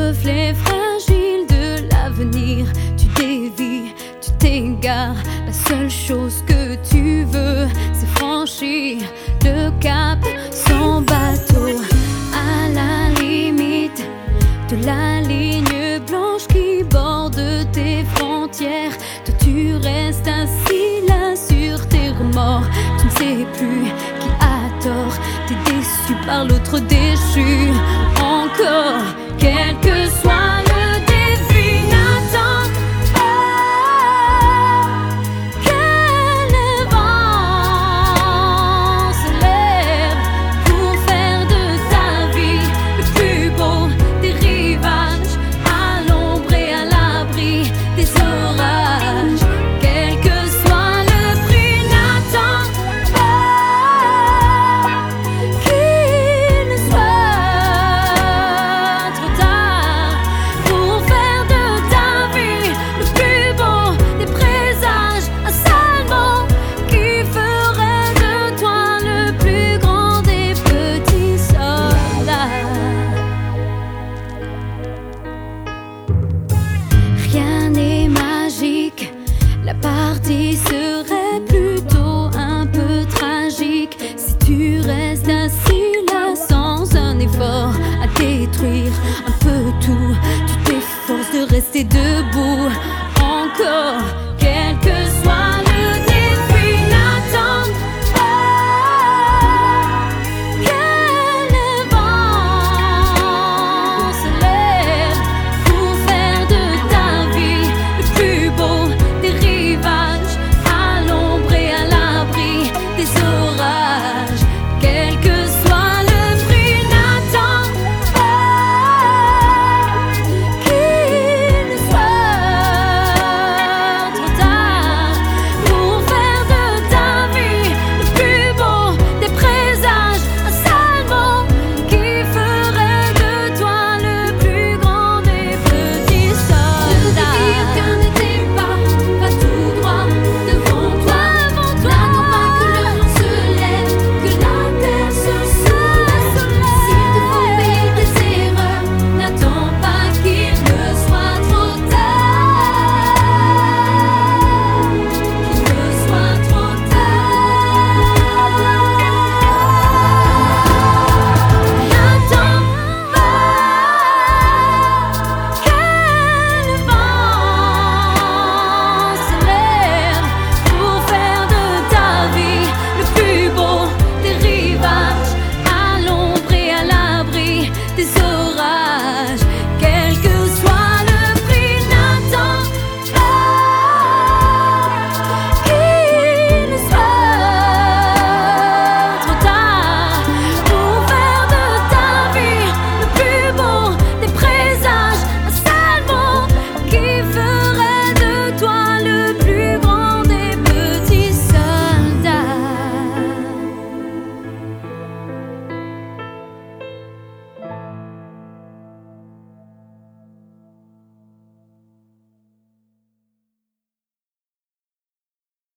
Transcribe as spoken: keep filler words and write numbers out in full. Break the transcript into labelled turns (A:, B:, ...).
A: reflet fragile de l'avenir. Tu dévis, tu t'égares. La seule chose que tu veux, c'est franchir le cap sans bateau. À la limite de la ligne blanche qui borde tes frontières, toi tu restes assis là sur tes remords. Tu ne sais plus qui a tort, t'es déçu par l'autre déchu. Encore, quel que soit